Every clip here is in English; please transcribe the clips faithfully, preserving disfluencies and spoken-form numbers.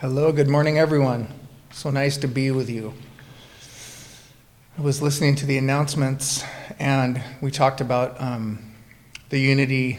Hello, good morning, everyone. So nice to be with you. I was listening to the announcements, and we talked about um, the unity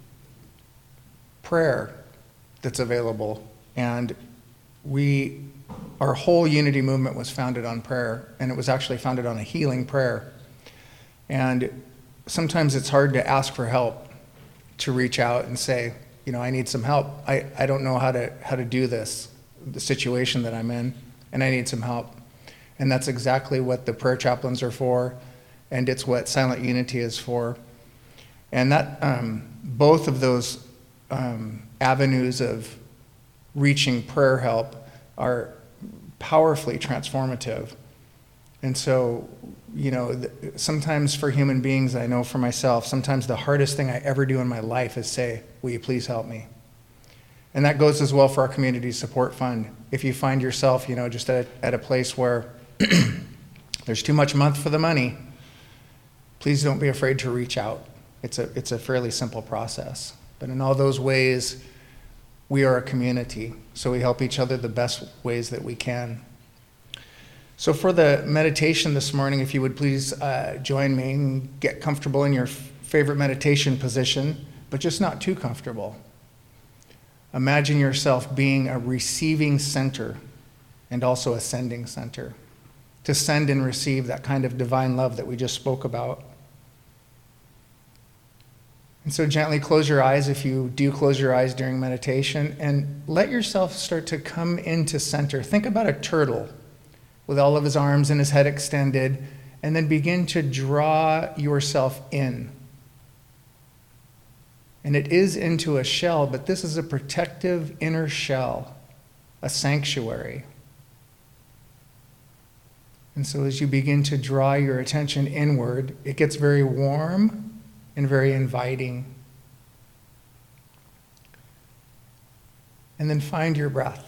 prayer that's available. And we, our whole unity movement was founded on prayer, and it was actually founded on a healing prayer. And sometimes it's hard to ask for help, to reach out and say, you know, I need some help. I, I don't know how to how to do this, the situation that I'm in, and I need some help. And that's exactly what the prayer chaplains are for, and it's what Silent Unity is for. And that um, both of those um, avenues of reaching prayer help are powerfully transformative. And so, you know, th- sometimes for human beings, I know for myself, sometimes the hardest thing I ever do in my life is say, will you please help me? And that goes as well for our community support fund. If you find yourself, you know, just at a, at a place where there's too much month for the money, please don't be afraid to reach out. It's a, it's a fairly simple process. But in all those ways, we are a community, so we help each other the best ways that we can. So for the meditation this morning, if you would please uh, join me and get comfortable in your f- favorite meditation position, but just not too comfortable. Imagine yourself being a receiving center and also a sending center, to send and receive that kind of divine love that we just spoke about. And so gently close your eyes if you do close your eyes during meditation, and let yourself start to come into center. Think about a turtle with all of his arms and his head extended, and then begin to draw yourself in. And it is into a shell, but this is a protective inner shell, a sanctuary. And so as you begin to draw your attention inward, it gets very warm and very inviting. And then find your breath.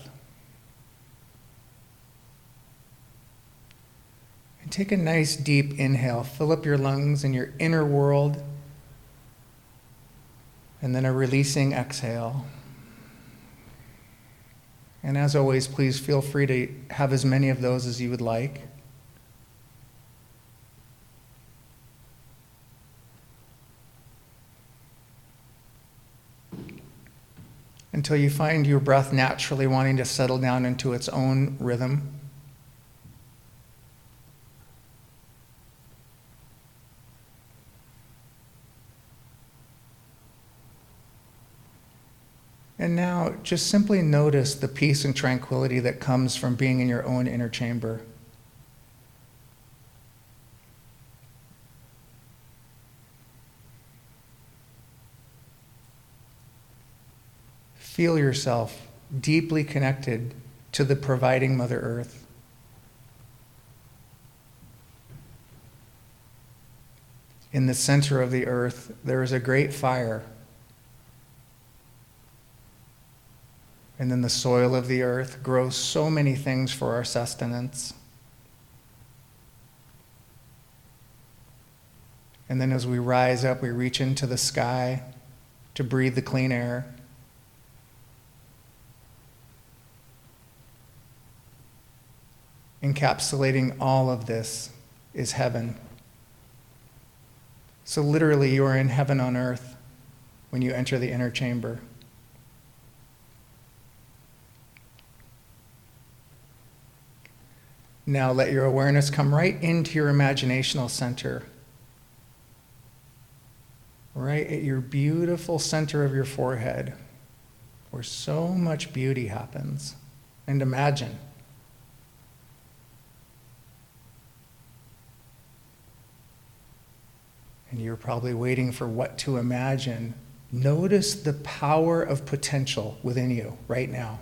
Take a nice deep inhale, fill up your lungs and your inner world, and then a releasing exhale. And as always, please feel free to have as many of those as you would like. Until you find your breath naturally wanting to settle down into its own rhythm. And now, just simply notice the peace and tranquility that comes from being in your own inner chamber. Feel yourself deeply connected to the providing Mother Earth. In the center of the earth, there is a great fire. And then the soil of the earth grows so many things for our sustenance. And then as we rise up, we reach into the sky to breathe the clean air. Encapsulating all of this is heaven. So literally, you are in heaven on earth when you enter the inner chamber. Now let your awareness come right into your imaginational center. Right at your beautiful center of your forehead, where so much beauty happens. And imagine. And you're probably waiting for what to imagine. Notice the power of potential within you right now.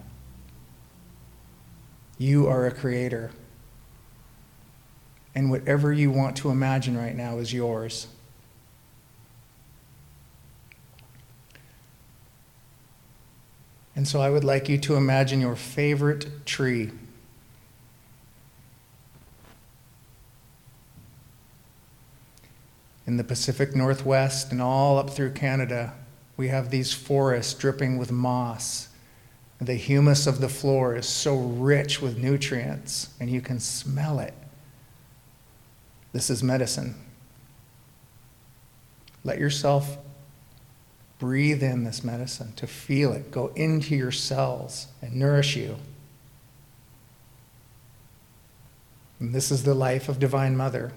You are a creator. And whatever you want to imagine right now is yours. And so I would like you to imagine your favorite tree. In the Pacific Northwest and all up through Canada, we have these forests dripping with moss, The humus of the floor is so rich with nutrients, and you can smell it. This is medicine. Let yourself breathe in this medicine, to feel it go into your cells and nourish you. And this is the life of Divine Mother.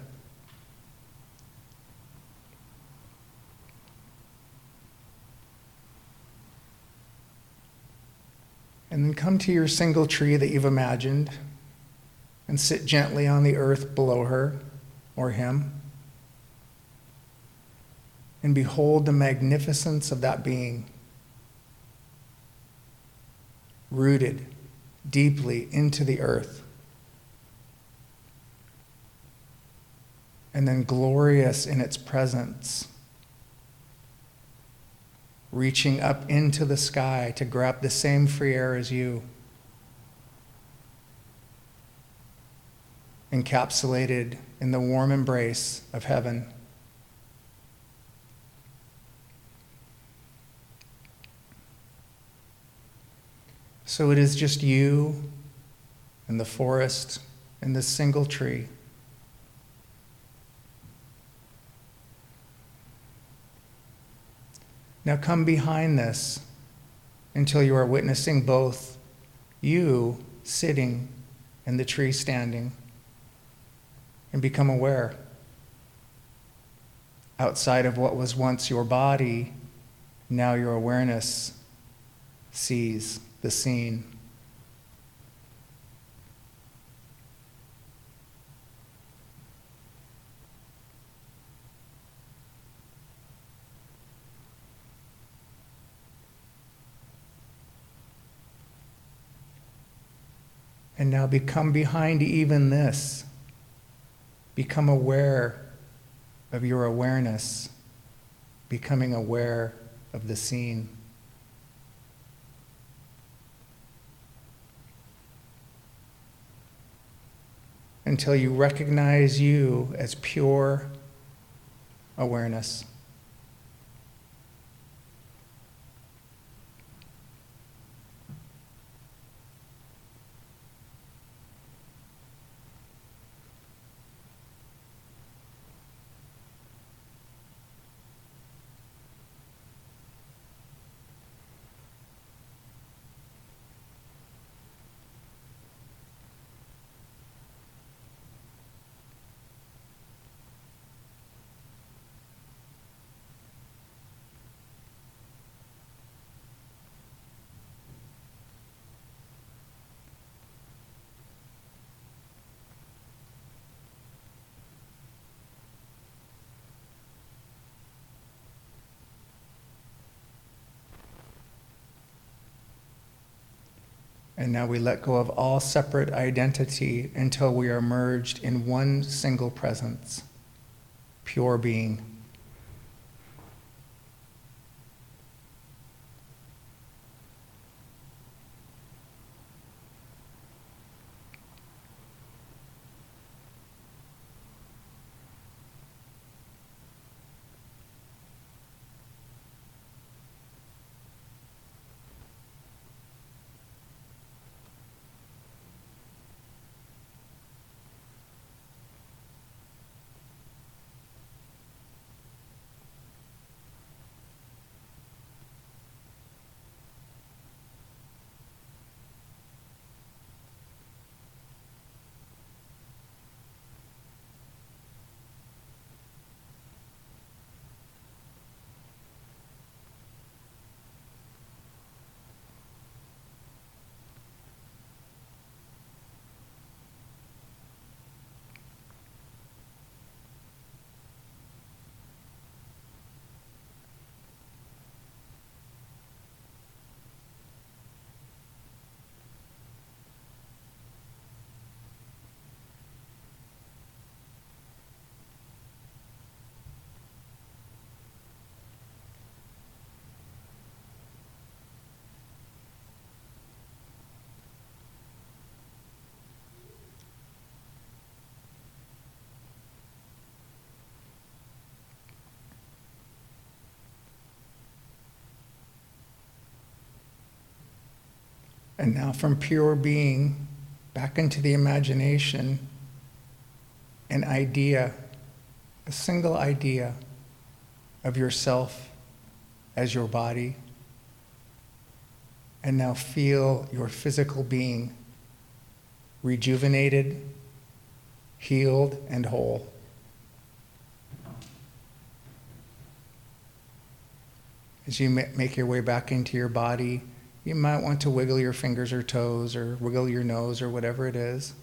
And then come to your single tree that you've imagined and sit gently on the earth below her or him. And behold the magnificence of that being, rooted deeply into the earth. And then glorious in its presence, reaching up into the sky to grab the same free air as you, encapsulated in the warm embrace of heaven. So it is just you and the forest and this single tree. Now come behind this until you are witnessing both you sitting and the tree standing, and become aware. Outside of what was once your body, now your awareness sees the scene. And now become behind even this. Become aware of your awareness, becoming aware of the scene. Until you recognize you as pure awareness. And now we let go of all separate identity until we are merged in one single presence, pure being. And now from pure being back into the imagination, an idea, a single idea of yourself as your body. And now feel your physical being rejuvenated, healed, and whole. As you make your way back into your body, you might want to wiggle your fingers or toes or wiggle your nose or whatever it is.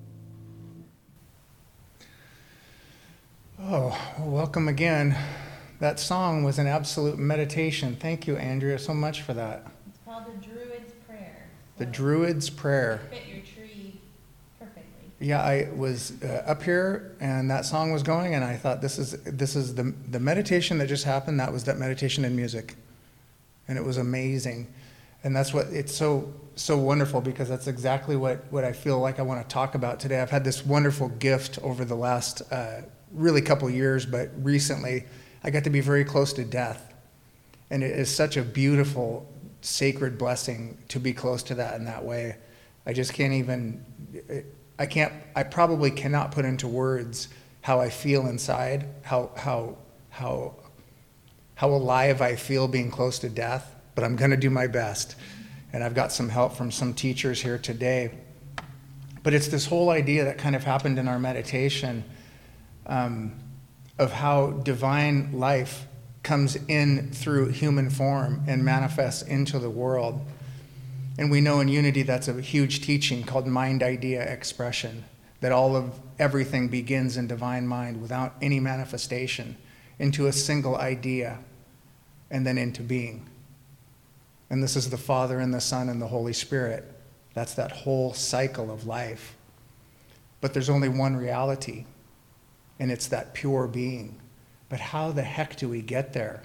Oh, well, welcome again. That song was an absolute meditation. Thank you, Andrea, so much for that. It's called the Druid's Prayer. The Druid's Prayer. Fit your tree perfectly. Yeah, I was uh, up here and that song was going, and I thought, this is this is the the meditation that just happened. That was that meditation in music, and it was amazing. And that's what it's so so wonderful, because that's exactly what what I feel like I want to talk about today. I've had this wonderful gift over the last uh, really couple years, but recently I got to be very close to death, and it is such a beautiful, sacred blessing to be close to that in that way. I just can't even. I can't. I probably cannot put into words how I feel inside, how how how how alive I feel being close to death. But I'm going to do my best. And I've got some help from some teachers here today. But it's this whole idea that kind of happened in our meditation um, of how divine life comes in through human form and manifests into the world. And we know in Unity that's a huge teaching called mind idea expression, that all of everything begins in divine mind without any manifestation into a single idea and then into being. And this is the Father and the Son and the Holy Spirit. That's that whole cycle of life. But there's only one reality, and it's that pure being. But how the heck do we get there?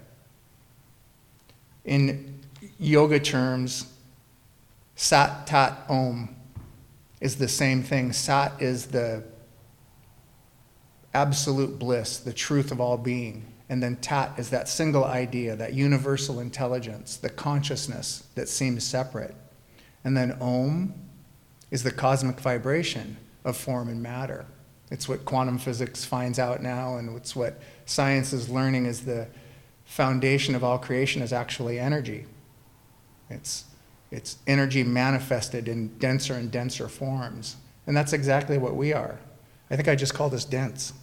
In yoga terms, Sat, Tat, Om is the same thing. Sat is the absolute bliss, the truth of all being. And then Tat is that single idea, that universal intelligence, the consciousness that seems separate. And then Om is the cosmic vibration of form and matter. It's what quantum physics finds out now, and it's what science is learning is the foundation of all creation is actually energy. It's, it's energy manifested in denser and denser forms. And that's exactly what we are. I think I just called us dense.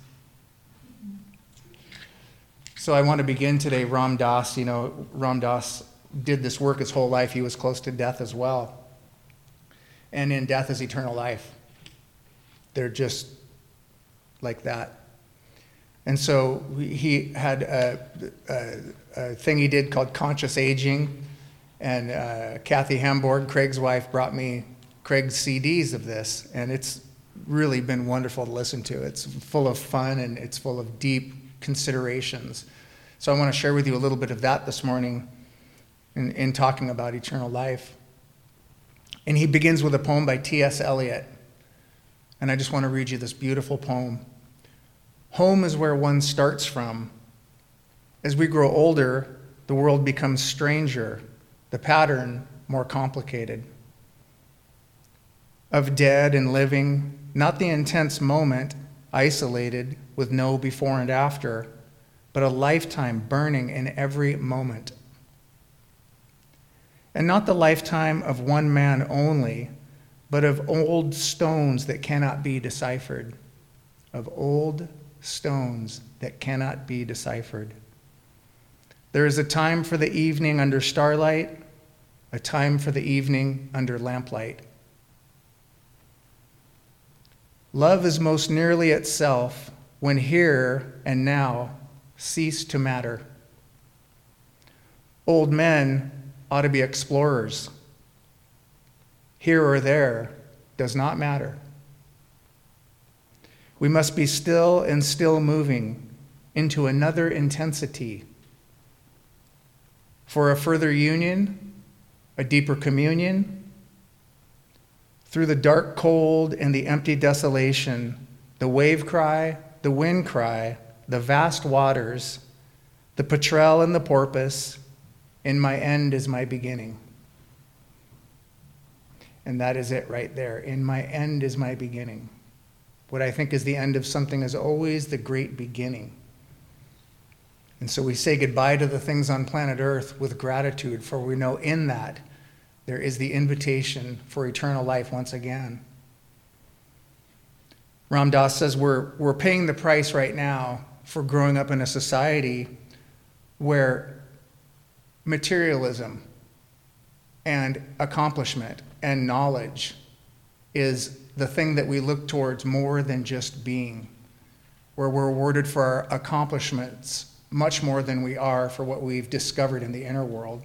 So I want to begin today, Ram Dass. You know, Ram Dass did this work his whole life. He was close to death as well. And in death is eternal life. They're just like that. And so he had a, a, a thing he did called conscious aging. And uh, Kathy Hamburg, Craig's wife, brought me Craig's C Ds of this. And it's really been wonderful to listen to. It's full of fun and it's full of deep considerations. So I want to share with you a little bit of that this morning in, in talking about eternal life. And he begins with a poem by T S Eliot. And I just want to read you this beautiful poem. Home is where one starts from. As we grow older, the world becomes stranger, the pattern more complicated. Of dead and living, not the intense moment, isolated with no before and after, but a lifetime burning in every moment. And not the lifetime of one man only, but of old stones that cannot be deciphered. Of old stones that cannot be deciphered. There is a time for the evening under starlight, a time for the evening under lamplight. Love is most nearly itself when here and now cease to matter. Old men ought to be explorers. Here or there does not matter. We must be still and still moving into another intensity for a further union, a deeper communion. Through the dark cold and the empty desolation, the wave cry, the wind cry, the vast waters, the petrel and the porpoise, in my end is my beginning. And that is it right there. In my end is my beginning. What I think is the end of something is always the great beginning. And so we say goodbye to the things on planet Earth with gratitude, for we know in that there is the invitation for eternal life once again. Ram Dass says we're, we're paying the price right now for growing up in a society where materialism and accomplishment and knowledge is the thing that we look towards more than just being, where we're rewarded for our accomplishments much more than we are for what we've discovered in the inner world.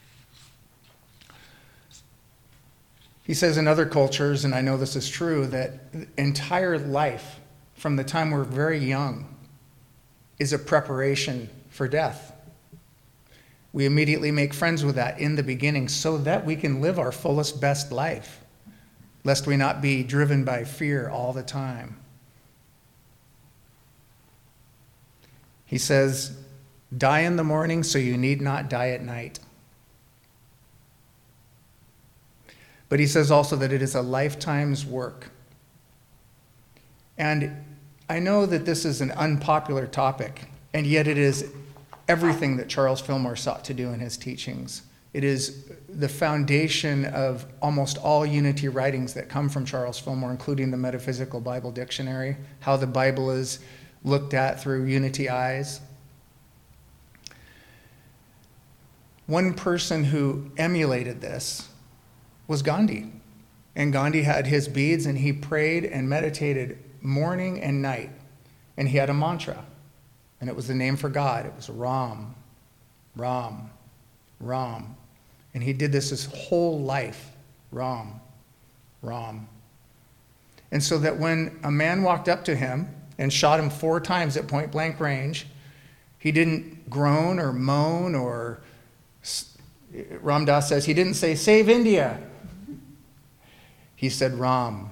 He says in other cultures, and I know this is true, that entire life, from the time we're very young, is a preparation for death. We immediately make friends with that in the beginning so that we can live our fullest, best life, lest we not be driven by fear all the time. He says, die in the morning so you need not die at night. But he says also that it is a lifetime's work. And I know that this is an unpopular topic, and yet it is everything that Charles Fillmore sought to do in his teachings. It is the foundation of almost all unity writings that come from Charles Fillmore, including the Metaphysical Bible Dictionary, how the Bible is looked at through unity eyes. One person who emulated this was Gandhi. And Gandhi had his beads, and he prayed and meditated morning and night. And he had a mantra, and it was the name for God. It was Ram, Ram, Ram. And he did this his whole life, Ram, Ram. And so that when a man walked up to him and shot him four times at point blank range, he didn't groan or moan or, Ram Dass says, he didn't say, save India. He said, Ram.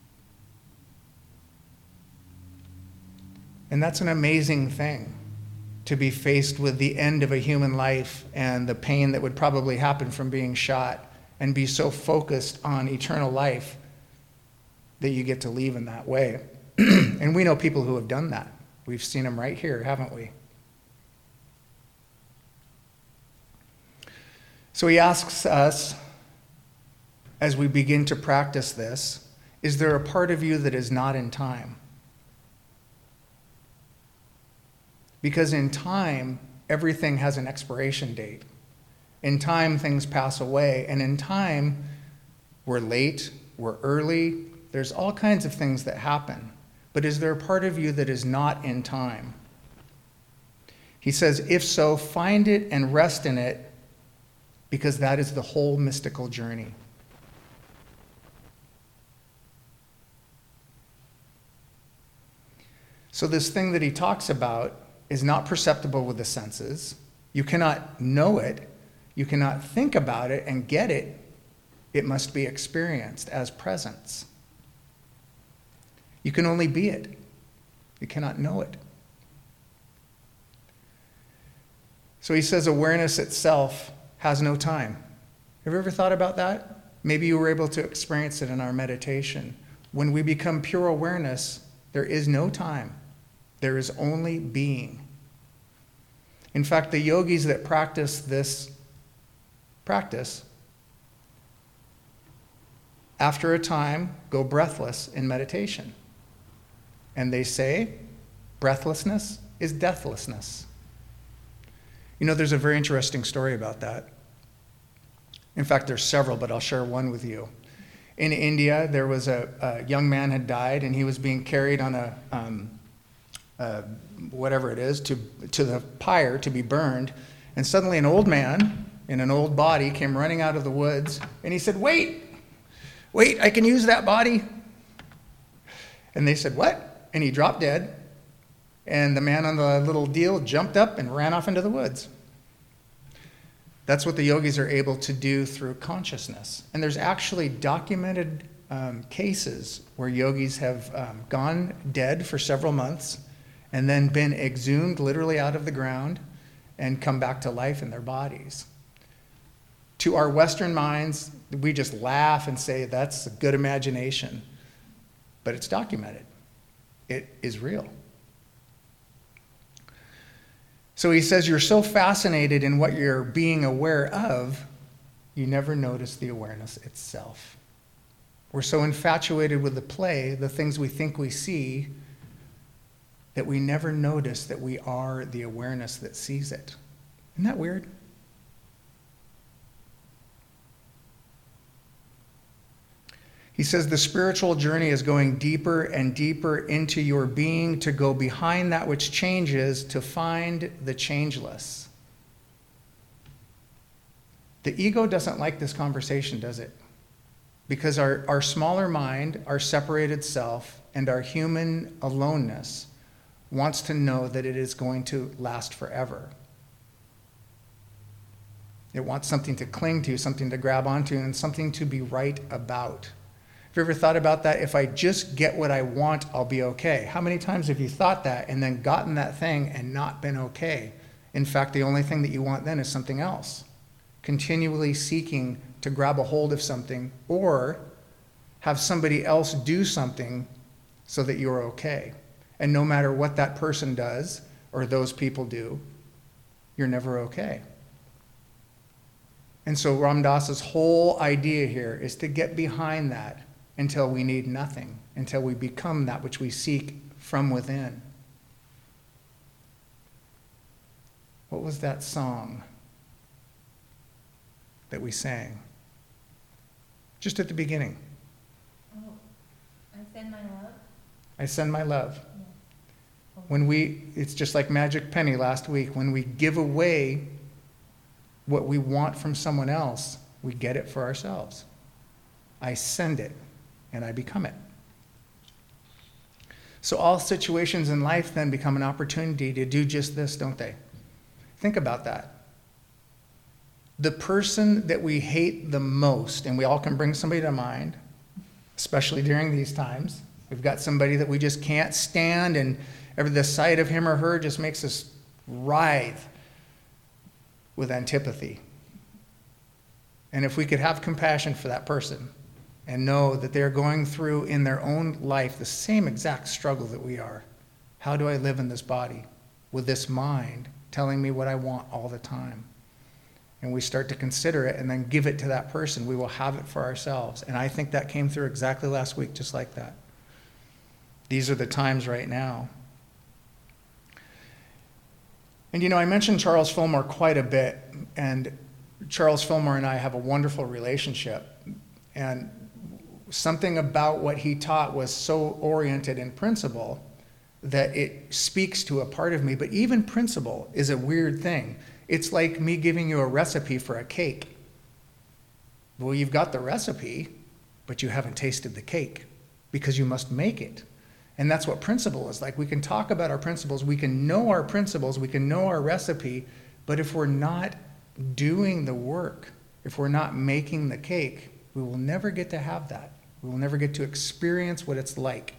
And that's an amazing thing, to be faced with the end of a human life and the pain that would probably happen from being shot, and be so focused on eternal life that you get to leave in that way. And we know people who have done that. We've seen them right here, haven't we? So he asks us, as we begin to practice this, is there a part of you that is not in time? Because in time, everything has an expiration date. In time, things pass away. And in time, we're late, we're early. There's all kinds of things that happen. But is there a part of you that is not in time? He says, if so, find it and rest in it, because that is the whole mystical journey. So this thing that he talks about is not perceptible with the senses. You cannot know it. You cannot think about it and get it. It must be experienced as presence. You can only be it. You cannot know it. So he says awareness itself has no time. Have you ever thought about that? Maybe you were able to experience it in our meditation. When we become pure awareness, there is no time. There is only being. In fact, the yogis that practice this practice, after a time, go breathless in meditation. And they say, breathlessness is deathlessness. You know, there's a very interesting story about that. In fact, there's several, but I'll share one with you. In India, there was a, a young man had died, and he was being carried on a, um, uh, whatever it is, to, to the pyre to be burned. And suddenly an old man in an old body came running out of the woods, and he said, wait, wait, I can use that body. And they said, what? And he dropped dead. And the man on the little deal jumped up and ran off into the woods. That's what the yogis are able to do through consciousness. And there's actually documented um, cases where yogis have um, gone dead for several months and then been exhumed literally out of the ground and come back to life in their bodies. To our Western minds, we just laugh and say that's a good imagination. But it's documented. It is real. So he says you're so fascinated in what you're being aware of, you never notice the awareness itself. We're so infatuated with the play, the things we think we see, that we never notice that we are the awareness that sees it. Isn't that weird? He says the spiritual journey is going deeper and deeper into your being to go behind that which changes to find the changeless. The ego doesn't like this conversation, does it? Because our, our smaller mind, our separated self, and our human aloneness wants to know that it is going to last forever. It wants something to cling to, something to grab onto, and something to be right about. Have you ever thought about that? If I just get what I want, I'll be okay. How many times have you thought that and then gotten that thing and not been okay? In fact, the only thing that you want then is something else. Continually seeking to grab a hold of something or have somebody else do something so that you're okay. And no matter what that person does or those people do, you're never okay. And so Ram Dass's whole idea here is to get behind that until we need nothing, until we become that which we seek from within. What was that song that we sang? Just at the beginning. Oh, I send my love. I send my love. Yeah. When we, it's just like Magic Penny last week, when we give away what we want from someone else, we get it for ourselves. I send it, and I become it. So all situations in life then become an opportunity to do just this, don't they? Think about that. The person that we hate the most, and we all can bring somebody to mind, especially during these times. We've got somebody that we just can't stand, and every the sight of him or her just makes us writhe with antipathy. And if we could have compassion for that person and know that they're going through in their own life the same exact struggle that we are. How do I live in this body with this mind telling me what I want all the time? And we start to consider it and then give it to that person. We will have it for ourselves. And I think that came through exactly last week, just like that. These are the times right now. And you know, I mentioned Charles Fillmore quite a bit, and Charles Fillmore and I have a wonderful relationship. And something about what he taught was so oriented in principle that it speaks to a part of me. But even principle is a weird thing. It's like me giving you a recipe for a cake. Well, you've got the recipe, but you haven't tasted the cake because you must make it. And that's what principle is like. We can talk about our principles, we can know our principles, we can know our recipe, but if we're not doing the work, if we're not making the cake, we will never get to have that. We will never get to experience what it's like.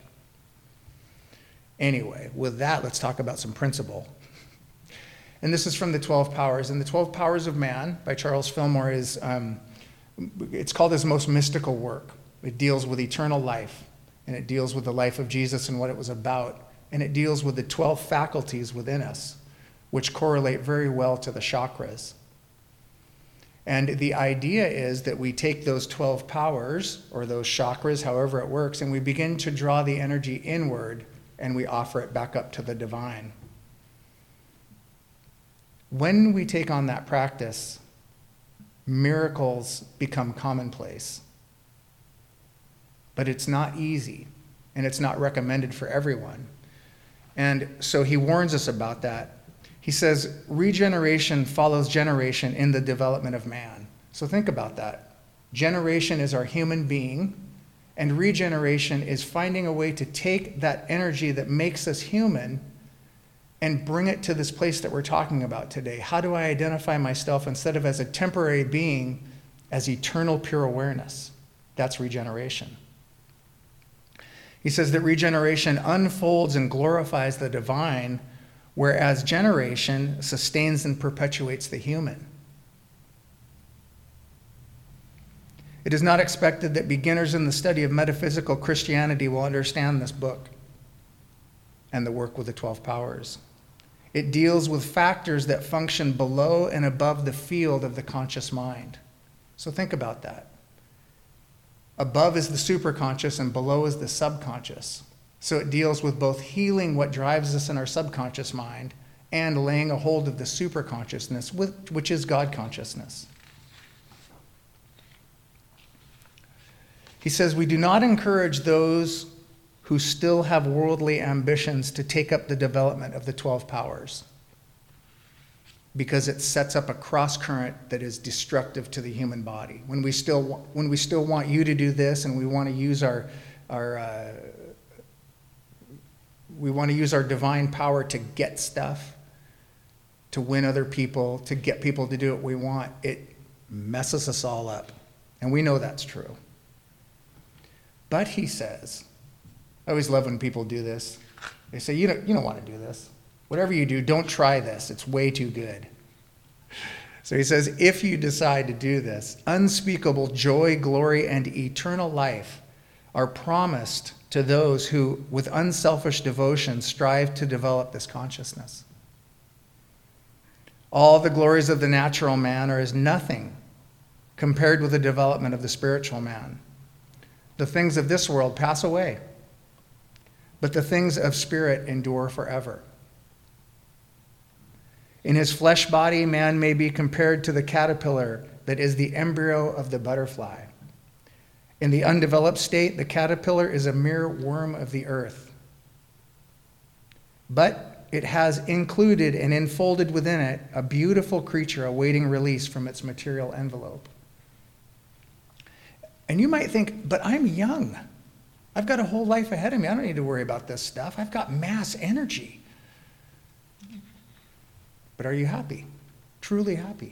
Anyway, with that, let's talk about some principle. And this is from the twelve Powers. And the twelve Powers of Man by Charles Fillmore is, um, it's called his most mystical work. It deals with eternal life, and it deals with the life of Jesus and what it was about. And it deals with the twelve faculties within us, which correlate very well to the chakras. And the idea is that we take those twelve powers, or those chakras, however it works, and we begin to draw the energy inward, and we offer it back up to the divine. When we take on that practice, miracles become commonplace. But it's not easy, and it's not recommended for everyone. And so he warns us about that. He says, regeneration follows generation in the development of man. So think about that. Generation is our human being, and regeneration is finding a way to take that energy that makes us human and bring it to this place that we're talking about today. How do I identify myself instead of as a temporary being, as eternal pure awareness? That's regeneration. He says that regeneration unfolds and glorifies the divine, whereas generation sustains and perpetuates the human. It is not expected that beginners in the study of metaphysical Christianity will understand this book and the work with the twelve powers. It deals with factors that function below and above the field of the conscious mind. So think about that. Above is the superconscious and below is the subconscious. So it deals with both healing what drives us in our subconscious mind and laying a hold of the superconsciousness, which is God consciousness. He says, we do not encourage those who still have worldly ambitions to take up the development of the twelve powers, because it sets up a cross current that is destructive to the human body. When we still when we still want you to do this, and we want to use our our uh, we want to use our divine power to get stuff, to win other people, to get people to do what we want, it messes us all up, and we know that's true. But he says, I always love when people do this. They say, you don't you don't want to do this. Whatever you do, don't try this. It's way too good. So he says, if you decide to do this, unspeakable joy, glory, and eternal life are promised to those who, with unselfish devotion, strive to develop this consciousness. All the glories of the natural man are as nothing compared with the development of the spiritual man. The things of this world pass away, but the things of spirit endure forever. In his flesh body, man may be compared to the caterpillar that is the embryo of the butterfly. In the undeveloped state, the caterpillar is a mere worm of the earth. But it has included and enfolded within it a beautiful creature awaiting release from its material envelope. And you might think, but I'm young. I've got a whole life ahead of me. I don't need to worry about this stuff. I've got mass energy. But are you happy? Truly happy?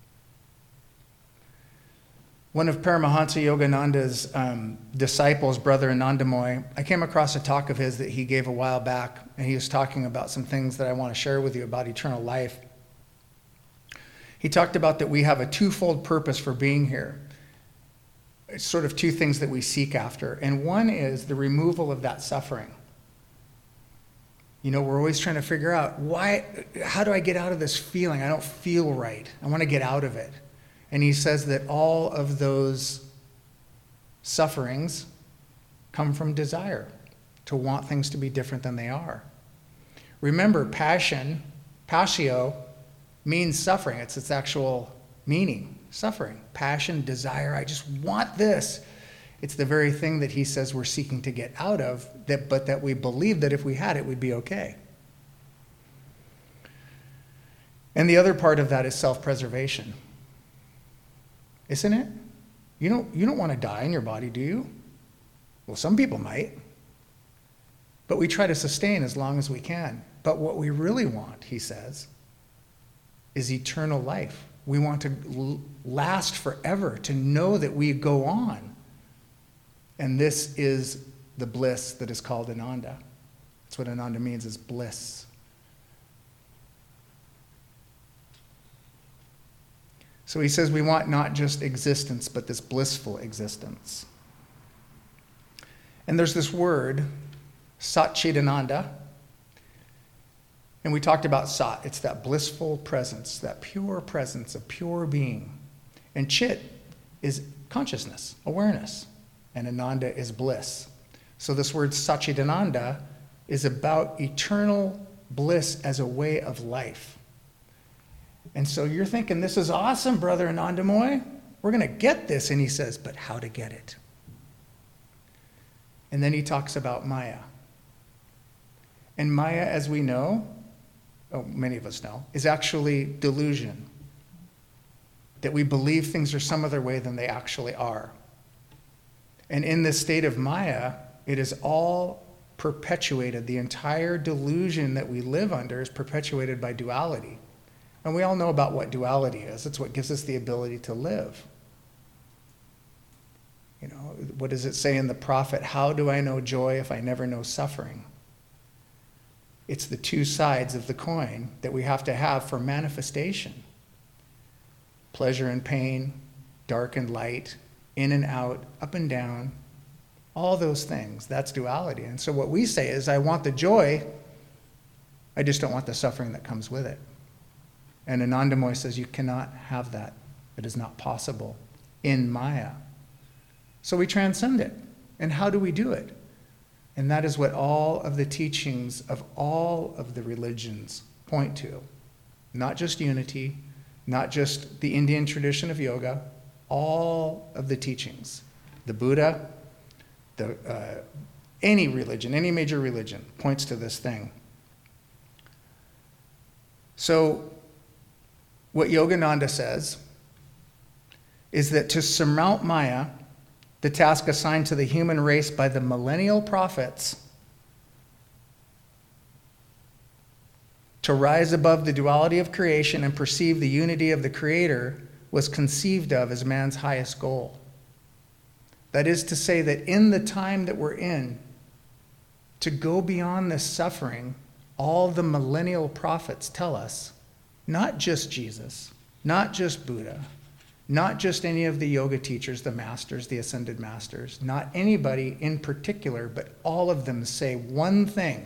One of Paramahansa Yogananda's um, disciples, Brother Anandamoy, I came across a talk of his that he gave a while back, and he was talking about some things that I want to share with you about eternal life. He talked about that we have a twofold purpose for being here. It's sort of two things that we seek after, and one is the removal of that suffering. You know, we're always trying to figure out, why, how do I get out of this feeling? I don't feel right. I want to get out of it. And he says that all of those sufferings come from desire, to want things to be different than they are. Remember, passion, passio, means suffering. It's its actual meaning, suffering. Passion, desire, I just want this. It's the very thing that he says we're seeking to get out of, that, but that we believe that if we had it, we'd be okay. And the other part of that is self-preservation. Isn't it? You don't, you don't want to die in your body, do you? Well, some people might. But we try to sustain as long as we can. But what we really want, he says, is eternal life. We want to last forever, to know that we go on. And this is the bliss that is called Ananda. That's what Ananda means, is bliss. So he says we want not just existence, but this blissful existence. And there's this word, Satchidananda. And we talked about Sat. It's that blissful presence, that pure presence of pure being. And Chit is consciousness, awareness. And Ananda is bliss. So this word Satchidananda is about eternal bliss as a way of life. And so you're thinking, this is awesome, Brother Anandamoy. We're going to get this. And he says, but how to get it? And then he talks about Maya. And Maya, as we know, oh, many of us know, is actually delusion. That we believe things are some other way than they actually are. And in this state of Maya, it is all perpetuated. The entire delusion that we live under is perpetuated by duality. And we all know about what duality is. It's what gives us the ability to live. You know, what does it say in the prophet? How do I know joy if I never know suffering? It's the two sides of the coin that we have to have for manifestation. Pleasure and pain, dark and light, in and out, up and down, all those things. That's duality. And so what we say is, I want the joy, I just don't want the suffering that comes with it. And Anandamoy says you cannot have that. It is not possible in Maya. So we transcend it. And how do we do it? And that is what all of the teachings of all of the religions point to. Not just unity, not just the Indian tradition of yoga, all of the teachings the Buddha, the, uh, any religion, any major religion points to this thing. So what Yogananda says is that to surmount Maya, the task assigned to the human race by the millennial prophets, to rise above the duality of creation and perceive the unity of the Creator, was conceived of as man's highest goal. That is to say that in the time that we're in, to go beyond this suffering, all the millennial prophets tell us, not just Jesus, not just Buddha, not just any of the yoga teachers, the masters, the ascended masters, not anybody in particular, but all of them say one thing.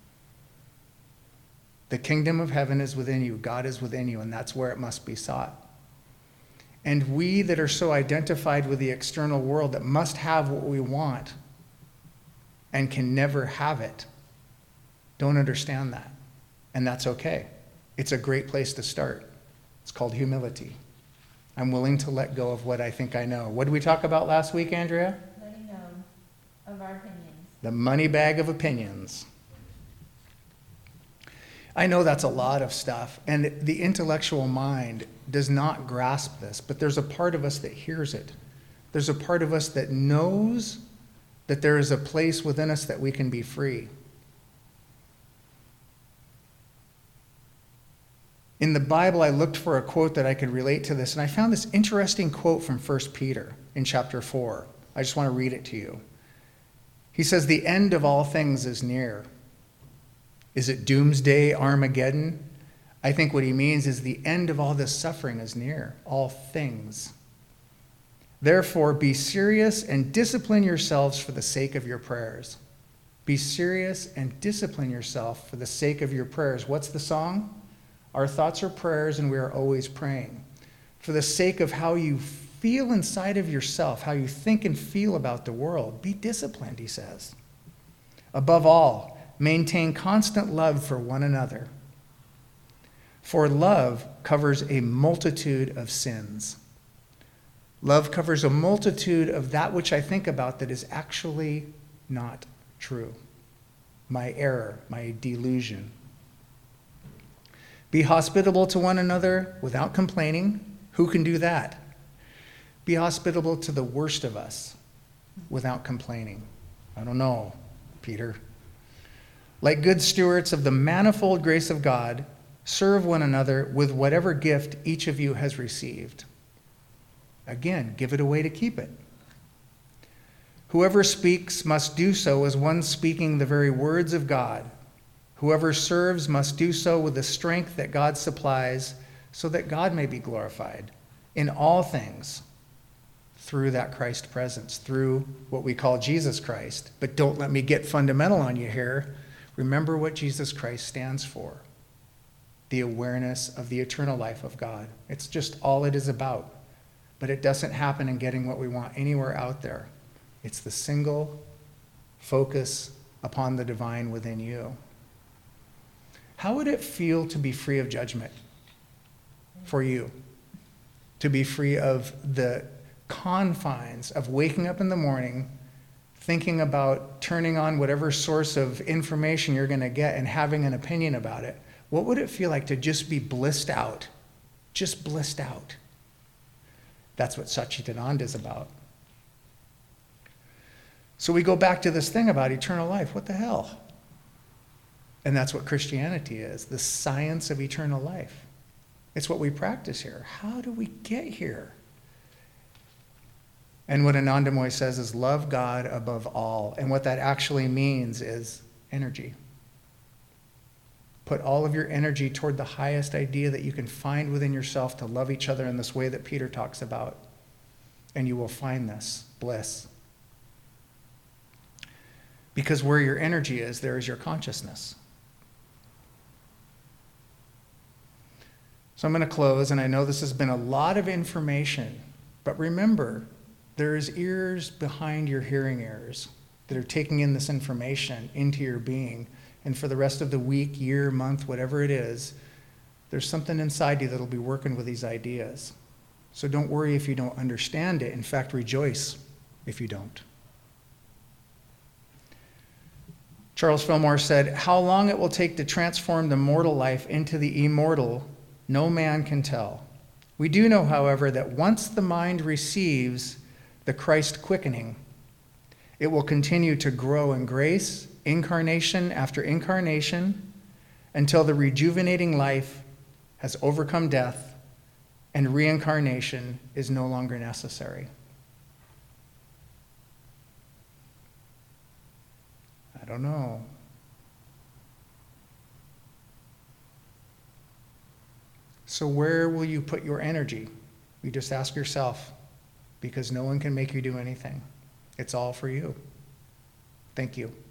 The kingdom of heaven is within you. God is within you, and that's where it must be sought. And we that are so identified with the external world that must have what we want and can never have it, don't understand that. And that's okay. It's a great place to start. It's called humility. I'm willing to let go of what I think I know. What did we talk about last week, Andrea? Letting go of our opinions. The money bag of opinions. I know that's a lot of stuff, and the intellectual mind does not grasp this, but there's a part of us that hears it. There's a part of us that knows that there is a place within us that we can be free. In the Bible, I looked for a quote that I could relate to this, and I found this interesting quote from First Peter in chapter four. I just want to read it to you. He says, "The end of all things is near." Is it doomsday, Armageddon? I think what he means is the end of all this suffering is near, all things. Therefore, be serious and discipline yourselves for the sake of your prayers. Be serious and discipline yourself for the sake of your prayers. What's the song? Our thoughts are prayers, and we are always praying. For the sake of how you feel inside of yourself, how you think and feel about the world, be disciplined, he says. Above all, maintain constant love for one another. For love covers a multitude of sins. Love covers a multitude of that which I think about that is actually not true. My error, my delusion. Be hospitable to one another without complaining. Who can do that? Be hospitable to the worst of us without complaining. I don't know, Peter. Like good stewards of the manifold grace of God, serve one another with whatever gift each of you has received. Again, give it away to keep it. Whoever speaks must do so as one speaking the very words of God. Whoever serves must do so with the strength that God supplies, so that God may be glorified in all things through that Christ presence, through what we call Jesus Christ. But don't let me get fundamental on you here. Remember what Jesus Christ stands for. The awareness of the eternal life of God. It's just all it is about. But it doesn't happen in getting what we want anywhere out there. It's the single focus upon the divine within you. How would it feel to be free of judgment for you? To be free of the confines of waking up in the morning, thinking about turning on whatever source of information you're going to get and having an opinion about it. What would it feel like to just be blissed out? Just blissed out. That's what Satchitananda is about. So we go back to this thing about eternal life. What the hell? And that's what Christianity is, the science of eternal life. It's what we practice here. How do we get here? And what Anandamoy says is love God above all. And what that actually means is energy. Put all of your energy toward the highest idea that you can find within yourself to love each other in this way that Peter talks about. And you will find this bliss. Because where your energy is, there is your consciousness. So I'm going to close, and I know this has been a lot of information, but remember, there's ears behind your hearing ears that are taking in this information into your being. And for the rest of the week, year, month, whatever it is, there's something inside you that'll be working with these ideas. So don't worry if you don't understand it. In fact, rejoice. if you don't. Charles Fillmore said, "How long it will take to transform the mortal life into the immortal, no man can tell. We do know, however, that once the mind receives the Christ quickening, it will continue to grow in grace, incarnation after incarnation, until the rejuvenating life has overcome death and reincarnation is no longer necessary." I don't know. So where will you put your energy? You just ask yourself, because no one can make you do anything. It's all for you. Thank you.